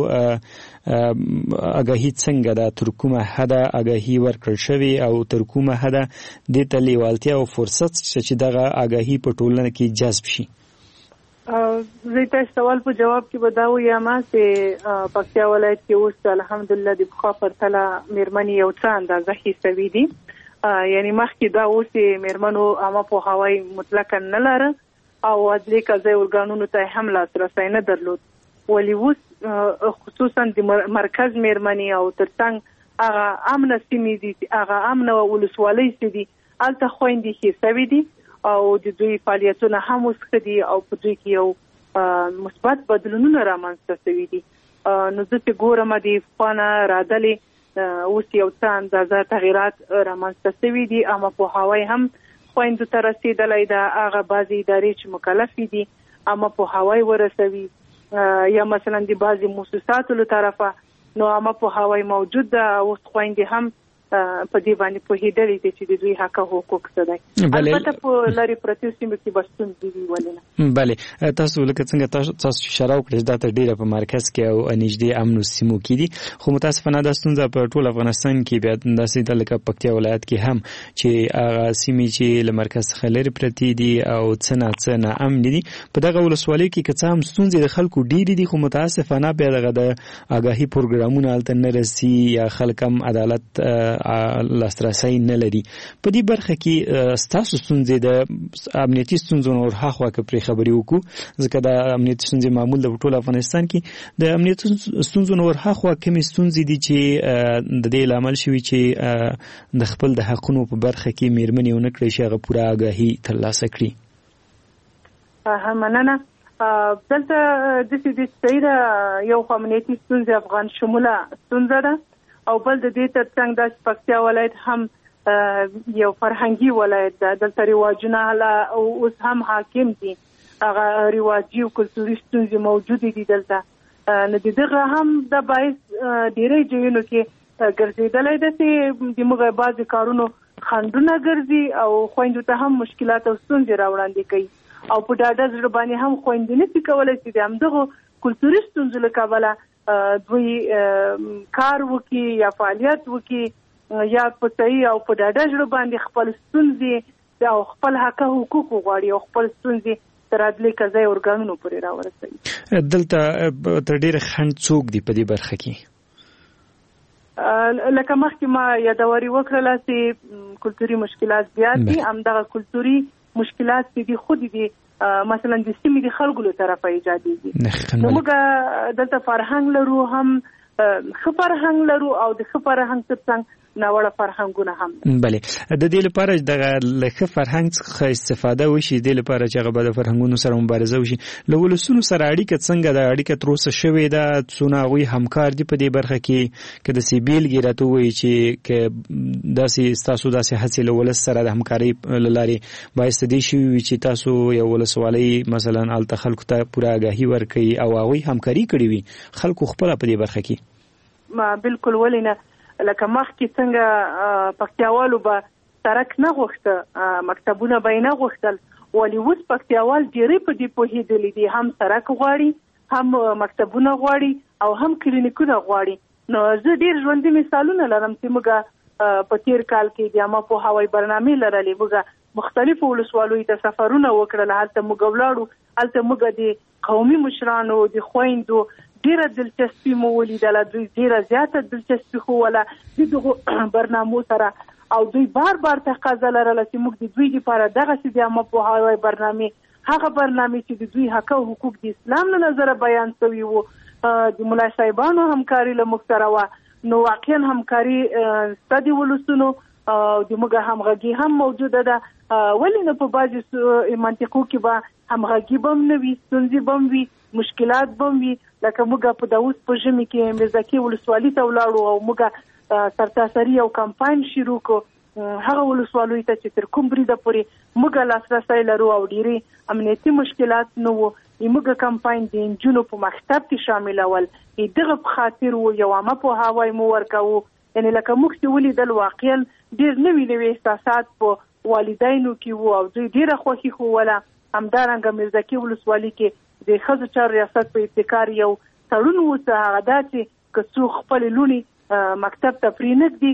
آګاهي څنګه ده، تر کومه حده آګاهي ورکړل شوې او تر کومه حده دې ته لیوالتیا او فرصت شته چې دغه آګاهي په ټولنه کې جذب شي؟ زه تاسو سوال په جواب کې به دا وایم چې پکتیا ولایت کې اوس الحمدلله د پخوا پرتله میرمنې یو څه اندازه حسابي دي. یعنی مخکې دا اوس میرمنو عامه پوهاوی مطلقا نه لره او عدلي قضایي ارګانونو ته هم لاسرسی نه درلود. ولی اوس خصوصا د مرکز میرمنې او ترڅنګ هغه امنه سیمې دي، هغه امنه ولسوالۍ دي، هلته خویندې حسابي دي او د دوی فعالیتونه هم اوس ښه دي او په دوی کې یو مثبت بدلونونه رامنځته شوي دي. نو زه چې ګورم د پخوانه رادلې اوس یو څه اندازه تغیرات رامنځته شوي دي، اما پوهاوی هم خویندو ته رسېدلی ده. هغه بعضې ادارې چې مکلفې دي اما پوهاوی ورسوي، یا مثلا د بعضې مؤسساتو له طرفه نو اما پوهاوی موجود ده. اوس خویندې هم په دې باندې پوهېدلې دي چې د دوی حق او حقوق څه دی. البته په لرې پرتو سیمو کې به ستونزې وي، ولې نه. بلې تاسو لکه څنګه تاسو چې اشاره وکړئ دا تر ډېره په مرکز کې او نږدې امنو سیمو کې دي، خو متاسفانه دا ستونزه په ټول افغانستان کې بیا داسې ده لکه پکتیا ولایت کې هم چې هغه سیمې چې له مرکز څخه لرې پرتې دي او څه ناامنې دي. په دغه ولسوالۍ کې که څه هم ستونزې د خلکو ډېرې دي، خو متاسفانه بیا دغه د آګاهي پروګرامونه هلته نه رسي یا خلک هم عدالت لاسرسی نه لري. په دې برخه کې ستاسو ستونزې د امنیتي ستونزو نور هاخوا که پرې خبرې وکړو، ځکه د امنیتي ستونزې معمول د ټول افغانستان کې د امنیتي ستونزو نور هاخوا کومې ستونزې دي چې د دې لامل شوي چې د خپل د حقونو په برخه کې میرمنې ونه کړي چې هغه پوره آګاهي ترلاسه کړي؟ مننه. دلته داسې صحیح ده، یو خو امنیتي ستونزې افغان شموله ستونزه ده، او بل د دې ترڅنګ د پکتیا ولایت هم یو فرهنګي ولایت ده. دلته رواجونه اوس هم حاکم دي، هغه رواجي او کلتوري ستونزې موجودې دي دلته. نو دغه هم د باعث ډېری ځایونو کې ګرځېدلی ده چې د موږ بعضې کارونو خنډونه ګرځي او خویندو ته هم مشکلات او ستونزې راوړاندې کوي، او په ډاډه زړه باندې هم خویندې نشي کولی چې د همدغو کلتوري ستونزو له کبله دوی کار وکړي یا فعالیت وکړي، یا په صحیح او په ډاډه زړه باندې خپل ستونزې او خپل حق او حقوق وغواړي او خپل ستونزې تر عدلي قضایي ارګانونو پورې راورسوي. دلته تر ډېره خنډ څوک دي په دې برخه کې؟ لکه مخکې ما یادواري وکړله چې کلتوري مشکلات زیات دي. همدغه کلتوري مشکلات چې دي خود دي مثلا د سیمې د خلکو له طرفه ایجادېږي. نو موږ دلته فرهنګ لرو، هم ښه فرهنګ لرو او د ښه فرهنګ ترڅنګ ناوړه فرهنګونه هم. بلې د دې لپاره دغه له ښه فرهنګ څخه استفاده وشي، د دې لپاره چې هغه به د فرهنګونو سره مبارزه وشي، له ولسونو سره اړیکه څنګه ده؟ اړیکه تر اوسه شوې ده؟ څونه هغوی همکار دي په دې برخه کې؟ که داسې بیلګې راته ووایي چې که داسې ستاسو داسې هڅې له ولس سره د همکارۍ له لارې باعث دې شوي وي چې تاسو یو ولسوالۍ مثلا هلته خلکو ته پوره آګاهي ورکوي او هغوی همکاري کړې وي خلکو خپله په دې برخه کې؟ بالکل، ولې نه. لکه مخکې څنګه پکتیاوالو به سرک نه غوښته، مکتبونه به یې نه غوښتل، ولې اوس پکتیاوال ډېرې په دې پوهېدلي دي، هم سرک غواړي، هم مکتبونه غواړي او هم کلینیکونه غواړي. نو زه ډېر ژوندي مثالونه لرم چې موږ په تیر کال کې د عامه پوهاوی برنامې لرلې، موږ مختلفو ولسوالیو ته سفرونه وکړل، هلته موږ ولاړو، هلته موږ د قومي مشرانو د خویندو ډیره دلچسپي مو ولیدله، دوی ډیره زیاته دلچسپي ښووله د دغو برنامو سره، او دوی بار بار تقاضا لرله چې موږ د دوی لپاره دغسې د عامه پوهاوی برنامې، هغه برنامې چې د دوی حق او حقوق د اسلام له نظره بیان شوي وو، د ملا صاحبانو همکاري له موږ سره وه. نو واقعا همکاري شته د ولسونو، د موږ همغږي هم موجوده ده. ولې نه په بعضې منطقو کې به همغږي به هم نه وي، ستونزې به هم وي، مشکلات به هم وي. لکه موږ په داوود په ژمي کې میرزکي ولسوالۍ ته ولاړو او موږ سرتاسري یو کمپاین شروع کړو، هغه ولسوالیو ته چې تر کوم بریده پورې موږ لاسرسی لرو او ډېرې امنیتي مشکلات نه وو. موږ کمپاین د نجونو په مکتب کې شاملول، دغه په خاطر وو یو عامه پوهاوی مو ورکوو. یعنې لکه موږ چې ولیدل واقعا ډېر نوي احساسات په والدینو کې وو او دوی ډېره خوښي ښووله. همدارنګه میرزکي ولسوالۍ کې د ښځو چارو ریاست په ابتکار یو تړون وسه، هغه دا چې که څوک خپلې لوڼې مکتب ته پرېنږدي،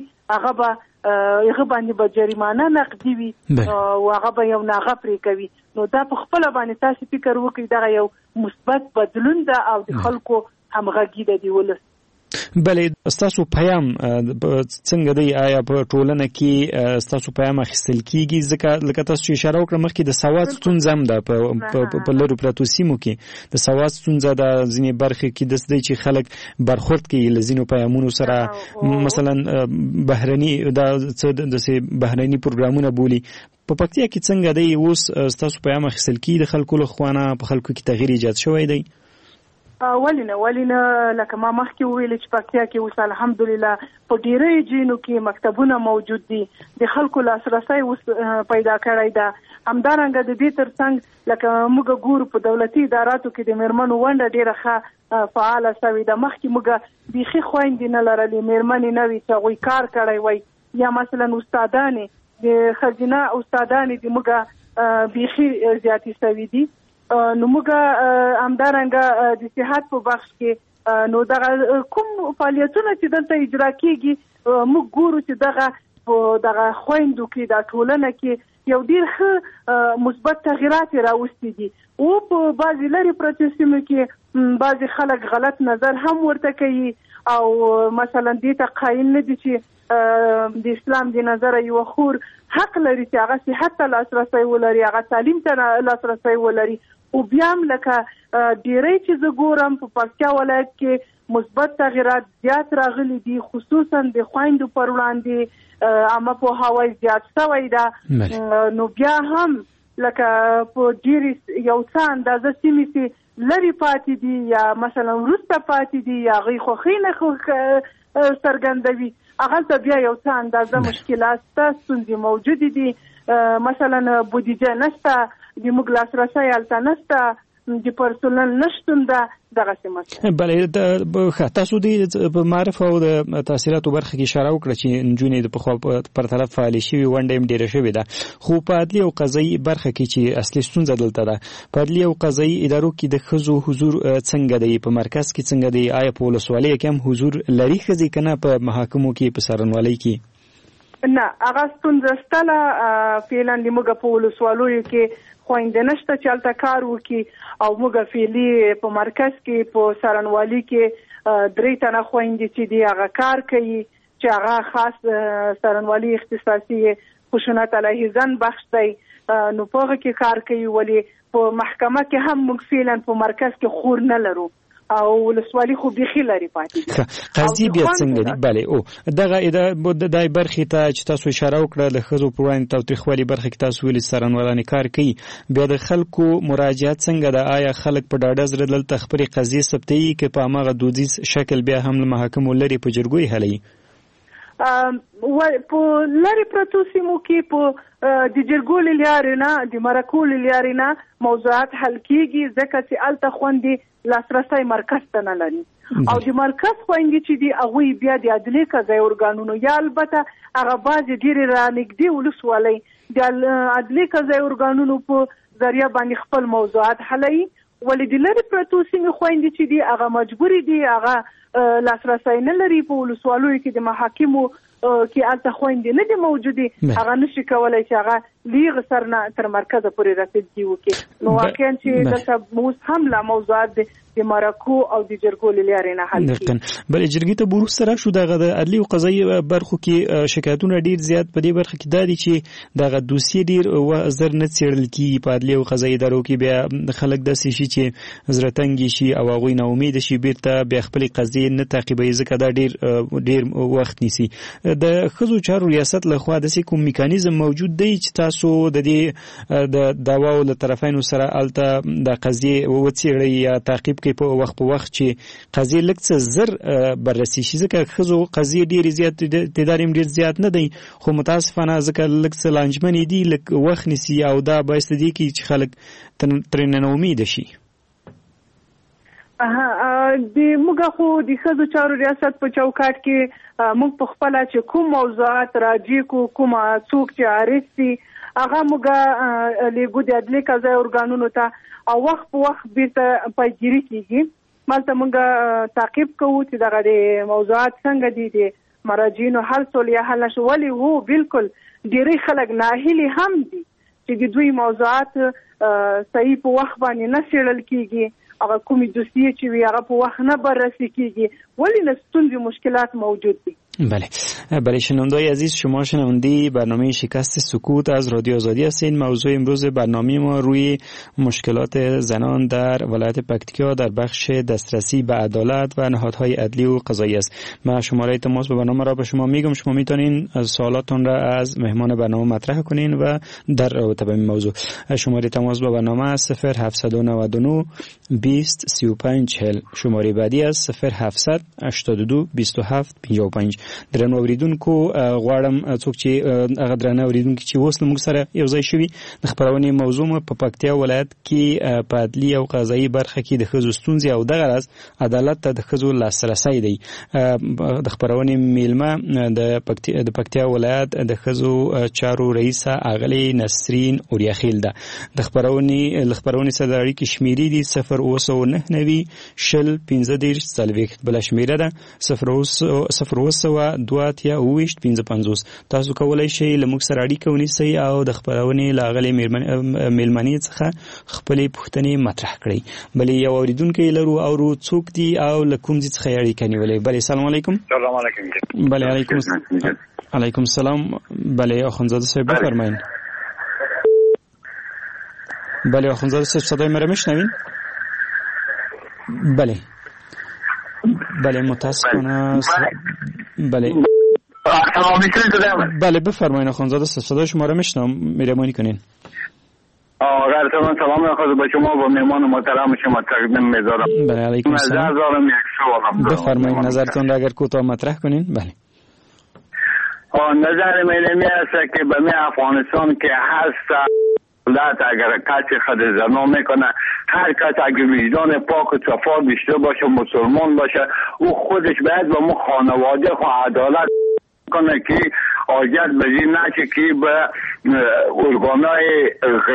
هغه باندې به جریمانه نقدي وي او هغه به یو ناغه پرې کوي. نو دا په خپله باندې تاسې فکر وکړئ، دغه یو مثبت بدلون ده او د خلکو همغږي ده د ولس. بلې ستاسو پیام څنګه دی؟ آیا په ټولنه کې ستاسو پیام اخیستل کیږي؟ ځکه لکه تاسو چې اشاره وکړه مخکې د سواد ستونزه هم ده په لرو پرتو سیمو کې، د سواد ستونزه ده. ځینې برخې کې داسې دی چې خلک برخورد کوي له ځینو پیامونو سره، مثلا بهرني داسې بهرني پروګرامونه بولي. په پکتیا کې څنګه دی اوس ستاسو پیام اخیستل کیږي د خلکو له خوا نه؟ په خلکو کې تغییر ایجاد شوی دی؟ ولینه لکه ما مخکې ویل چې پکتیا کې اوس الحمدلله په ډیری جینو کې مکتبونه موجود دي، د خلکو لاسرسي اوس پیدا کړی ده. همدارنګه د دې ترڅنګ لکه موږ ګورو په دولتي اداراتو کې د میرمنو ونډه ډیره ښه فعاله شوې ده. مخکې موږ بیخي خویندې نه لرلې، میرمنې نه وي چې هغوی کار کړی وای، یا مثلا استادانې د ښځینه استادانې د موږ بیخي زیاتې شوي دي. نو موږ همدارنګه د صحت په بخش کې نو دغه کوم فعالیتونه چې دلته اجرا کیږي موږ ګورو چې دغه خویندو کې د ټولنه کې یو ډیر ښه مثبت تغیرات راوستي دي. او په بعضې لرې پرتو سیمو کې بعضې خلک غلط نظر هم ورته کوي او مثلا دې ته قایل نه دي چې د اسلام د نظره یو خور حق لري چې هغه صحت ته لاسرسی ولري، هغه تعلیم ته لاسرسی ولري. او بیا هم لکه ډیری چې زه ګورم په پکتیا ولایت کې مثبت تغیرات زیات راغلي دي، خصوصا د خویندو پر وړاندې عامه پوهاوی زیات شوی ده. نو بیا هم لکه په ډیرې یو څه اندازه سیمې چې لرې پاتې دي یا مثلا وروسته پاتې دي یا هغوی خوښۍ نه څرګندوي، هغلته بیا یو څه اندازه مشکلات شته، ستونزې موجودې دي. مثلا بودیجه نشته، د موږ لاسرسی هلته نشته، د پرسونل نشتون ده، دغسې مسله. بله تاسو د معرف او د تحصیلاتو برخه کې اشاره وکړه چې نجونې د پخوا پر طرف فعالې شوي، ونډه یې ډېره شوې ده. خو په عدلي او قضایي برخه کې چې اصلي ستونزه دلته ده، په عدلي او قضایي ادارو کې د ښځو حضور څنګه دی؟ په مرکز کې څنګه دی؟ آیا په ولسوالیو کې هم حضور لري ښځې که نه په محاکمو کې په څارنوالۍ کې؟ نه، هغه ستونزه شته. فعلا د موږ په ولسوالیو کې خویندې نشته چې هلته کار وکړي او موږ فعلي په مرکز کې په څارنوالي کې 3 تنه خویندې چې دي هغه کار کوي، چې هغه خاص څارنوالي اختصاصي خشونت علیه زن بخش دی. نو په هغه کې کار کوي، ولی په محکمه کې هم موږ فعلا په مرکز کې خور نه لرو او ولسوالي خو بیخي لري پاتې. قاضي بیا څنګه دی؟ بله او دغه د برخې ته چې تاسو اشاره وکړه د ښځو پر وړاندې تاوتریخوالي برخه کې تاسو ویلي څارنوالانې کار کوي، بیا د خلکو مراجعت څنګه ده؟ آیا خلک په ډاډه زړه دلته خپلې قضیې ثبتوي که په هماغه دودیز شکل بیا هم له محاکمو لرې په جرګو یې حلوي؟ په لرې پرتو سیمو کې په د جرګو له لارې نه، د مرکو له لارې نه موضوعات حل کیږي، ځکه چې هلته خوندې لاسرسی مرکز ته نه لري. او د مرکز خویندې چې دي هغوی بیا د عدلي قضایي ارګانونو یا البته هغه بعضې ډېرې رانږدې ولسوالۍ د عدلي قضایي ارګانونو په ذریعه باندې خپل موضوعات حلوي. ولې د لرې پرتو سیمې خویندې چې دي هغه مجبورې دي، هغه لاسرسی نه لري په ولسوالیو کې د محاکمو کې هلته خویندې نه دي موجودې، هغه نشي کولی چې هغه لیغ سر نه تر مرکزه پورې رسیدګي وکړي. نو واقعا چې دلته اوس هم لا موضوعات د مرکو او د جرګو له لارې نه حل کېږي. بلې جرګې ته وروسته راشو، دغه د عدلي او قضایي برخو کې شکایتونه ډېر زیات په دې برخه کې دا دي چې دغه دوسیې ډېر زر نه څېړل کېږي په عدلي او قضایي ادارو کې. بیا خلک داسې شي چې زړه تنګي شي او هغوی ناامیده شي، بیرته بیا خپلې قضیې نه تعقیبوي، ځکه دا ډېر وخت نیسي. د ښځو چارو ریاست لخوا داسې کوم میکانیزم موجود دی چې تاسو د دې د دعواو له طرفینو سره هلته د قضیې وڅېړئ یا تعقیب کوي په وخت چې قضیې لږ څه زر بررسي شي؟ ځکه ښځو قضیې ډېرې زیات تعداد یې ډېر زیات نه دی، خو متاسفانه ځکه لږ څه لانجمنې دي، لږ وخت نیسي او دا باعث د دې کېږي چې خلک ترې ناامیده شي. د موږ خو د ښځو چارو ریاست په چوکاټ کې موږ په خپله چې کوم موضوعات راجع کو، کومه څوک چې عارض سي، هغه موږ لیږو د عدلي قضایي ارګانونو ته او وخت په وخت بیرته پیگیري کیږي. مالته موږ تعقیب کوو چې دغه د موضوعات څنګه دي، د مراجعینو حل سول یا حل نشو. ولې هو بالکل ډېری خلک ناهیلي هم دي چې د دوی موضوعات صحیح په وخت باندې نه څېړل کیږي، هغه کومې دوسیې چې وي هغه په وخت نه بررسي کیږي، ولې نه ستونزې مشکلات موجود دي. بله شنوندای عزیز، شما شنونده برنامه شکست سکوت از رادیو آزادی هستین. موضوع امروز برنامه ما روی مشکلات زنان در ولایت پکتیکا در بخش دسترسی به عدالت و نهادهای عدلی و قضایی است. من شماره تماس به برنامه را به شما میگم، شما میتونین سوالاتون را از مهمان برنامه مطرح کنین و در رابطه با این موضوع. شماره تماس به برنامه 0799 20 35 40. شماره بعدی است 0700 82 27 55. درنو اوریدونکو غواړم څوک چې هغه درنه اوریدونکو چې اوس موږ سره یو ځای شوي د خبرونې موضوع په پکتیا ولایت کې په عدلي او قضایي برخه کې د ښځو ستونزې او دغه راز عدالت ته د ښځو لاسرسی دی. د خبرونې میلمه د پکتیا ولایت د ښځو چارو رئیسه اغلې نسرین اوریاخیل ده. د خبرونې سره د اړیکې شمیرې دي 0990 شل 15 40. بل شمیره ده 0 تاسو کولای شئ له موږ سره اړیکه ونیسئ او د خبرونې لاغلي میلمنې څخه خپلې پوښتنې مطرح کړئ. بلې یو اوریدونکی لرو او څوک دی او له کوم ځای څخه اړیکه نیولې؟ بلې سلام علیکم. سلام علیکم. بلې علیکم السلام. بلې اخوندزاده صاحب بفرمایید. بله اخوندزاده صاحب صدای مرا میشنوین؟ بله متاسفانه بله بفرمایید اخوندزاده صاحب صدای شما را میشنوم، مهربانی کنین. غیرتمند سلام خود به شما و مهمان محترم شما تقدیم می‌ذارم. بله علیکم السلام. نظر دارم یک سوال. بفرمایید نظرتون را اگر کوتاه مطرح کنین. بله. نظر من است که به افغانستان که هست دولت اگر کسی خود زنا میکنه، هر کس اگر وجدان پاک و صفا داشته باشه، مسلمان باشه، او خودش باید با مو خانواده خو عدالت کنه که حاجت بجی نشه که به ارگانای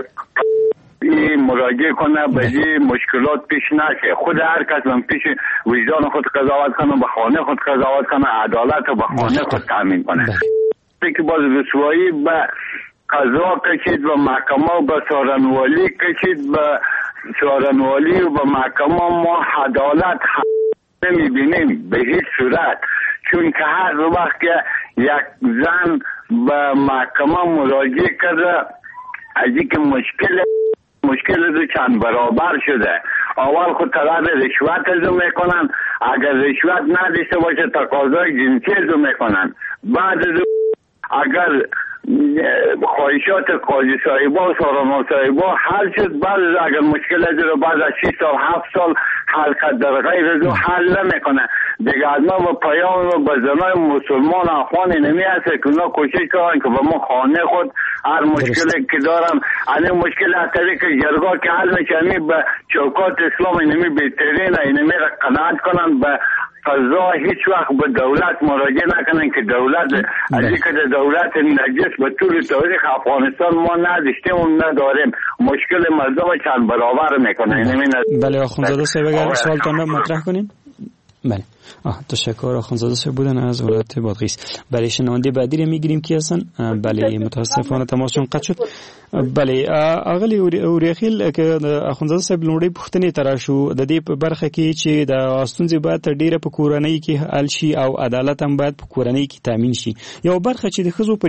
مراجعه کنه، بجی مشکلات پیش نشه. خود هر کس من پیش وجدان خود قضاوت کنه، به خانه خود قضاوت کنه، عدالت رو به خانه خود تامین کنه. که باز رسوایی به قضا کشید و محکمه به سارنوالی کشید، به سارنوالی و به محکمه ما عدالت نمیبینیم به هیچ صورت. چون که هر وقت که یک زن به محکمه مراجعه کرده، از اینکه مشکل رو چند برابر شده. اول خود طلب رشوت رو میکنن، اگر رشوت نداشته باشه تقاضای جنسی رو میکنن. بعد اگر خواهشات قاضی صاحبا و سارنوا صاحبا حل شد، بعد اگر مشکل از رو بعد از 6 سال 7 سال حل کرد در غیر از حل نمیکنه دیگه. از ما با پیام و با زنای مسلمان افغان نمی هست که اونا کوشش کنن که با ما خانه خود هر مشکلی که دارن، این مشکل از طریق جرگاه که حل میشه، به چوکات اسلام نمی بهترین اینمی را قناعت کنن، به قضا هیچ وقت به دولت مراجعه نکنن که دولت از اینکه دولت نجس به طول تاریخ افغانستان ما نداشتیم و نداریم، مشکل مردم چند برابر میکنه. بله آخوندزاده صاحب اگر سوالتان را مطرح کنین. بله تشکر. آخوندزاده صاحب بودن از ولایت بادغیس. بله شنونده بعدی را میگیریم کی هستن؟ بله متاسفانه تماسشون قطع شد. بله اغلی اوریاخیل که آخوندزاده صاحب لومړی پوښتنې تر شو د دې په برخه کې چې د ستونزې باید ډیره په کورنۍ کې حل شي او عدالت هم باید په کورنۍ کې تامین شي. یو برخه چې د ښځو